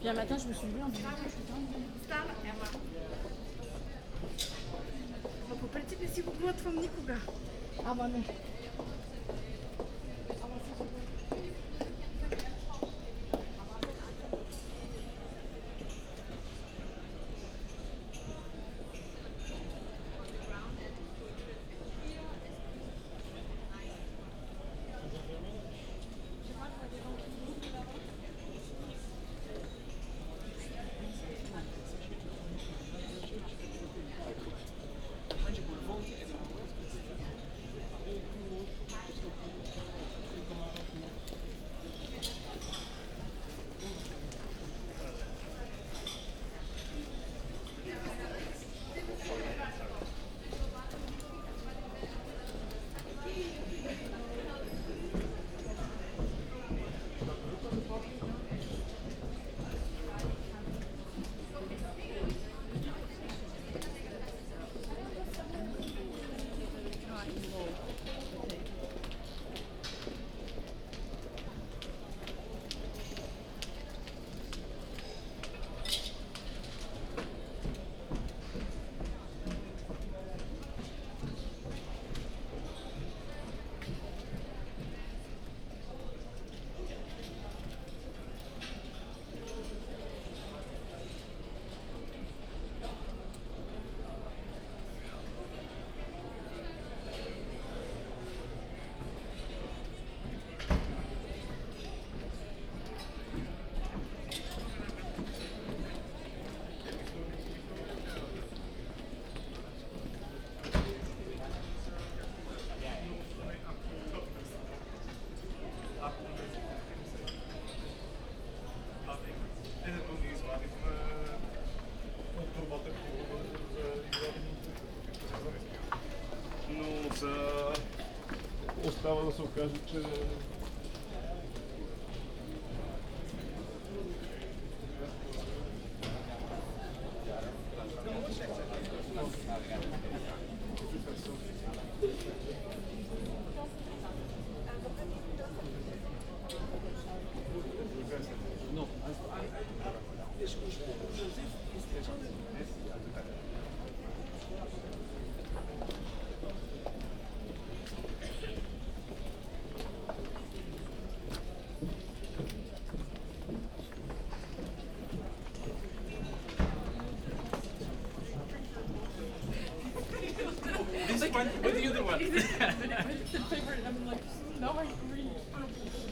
Puis un matin, je me suis levée en me disant, je suis Попрати си го готвам никога. Ама не. Остава да се окаже, че This one with the other one. favorite. I'm like, now I agree.